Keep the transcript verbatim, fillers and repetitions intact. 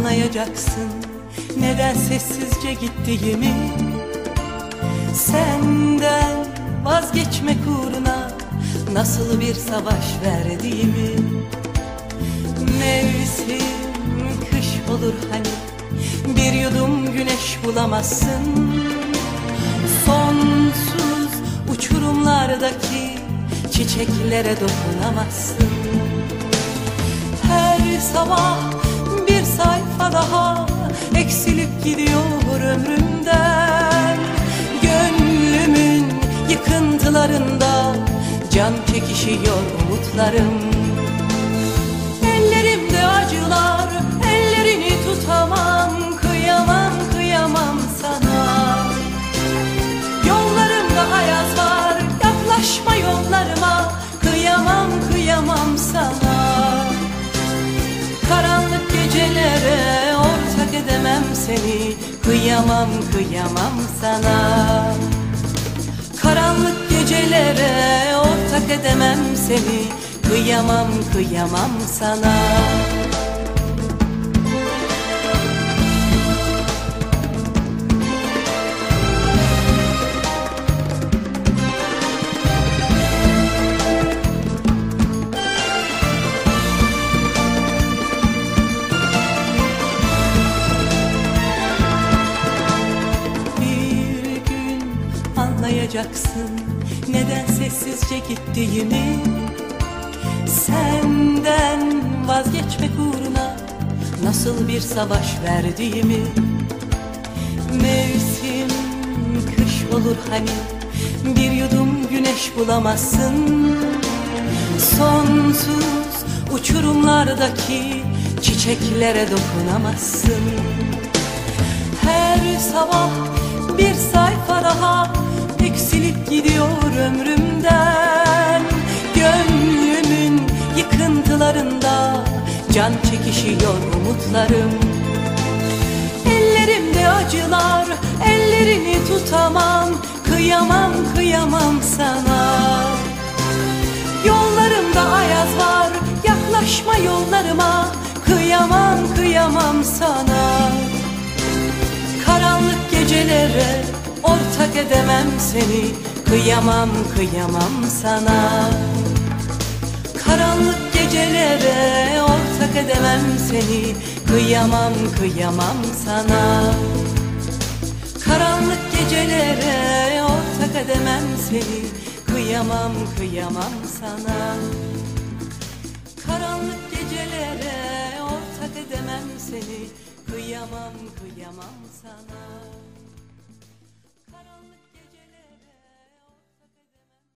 anlayacaksın neden sessizce gittiğimi. Senden vazgeçmek uğruna nasıl bir savaş verdiğimi. Mevsim kış olur hani, bir yudum güneş bulamazsın. Sonsuz uçurumlardaki çiçeklere dokunamazsın. Her sabah bir sayfa daha eksilip gidiyor ömrümden. Gönlümün yıkıntılarında can çekişiyor umutlarım. Ellerimde acılar, ellerini tutamam. Kıyamam, kıyamam sana. Yollarımda ayaz var, yaklaşma yollarıma. Kıyamam, kıyamam sana. Karanlık gecelere ortak edemem seni. Kıyamam, kıyamam sana. Karanlık gecelere ortak edemem seni. Kıyamam, kıyamam sana. Bir gün anlayacaksın neden sessizce gittiğimi. Senden vazgeçmek uğruna nasıl bir savaş verdiğimi. Mevsim kış olur hani, bir yudum güneş bulamazsın. Sonsuz uçurumlardaki çiçeklere dokunamazsın. Her sabah bir sayfa daha eksilip gidiyor ömrümden. Gönlümün yıkıntılarında can çekişiyor umutlarım. Ellerimde acılar, ellerini tutamam. Kıyamam, kıyamam sana. Yollarımda ayaz var, yaklaşma yollarıma. Kıyamam, kıyamam sana. Karanlık gecelere ortak edemem seni. Kıyamam, kıyamam sana. Karanlık gecelere ortak edemem seni. Kıyamam, kıyamam sana. Karanlık gecelere ortak edemem seni. Kıyamam, kıyamam sana. Karanlık gecelere ortak edemem seni. Kıyamam, kıyamam sana.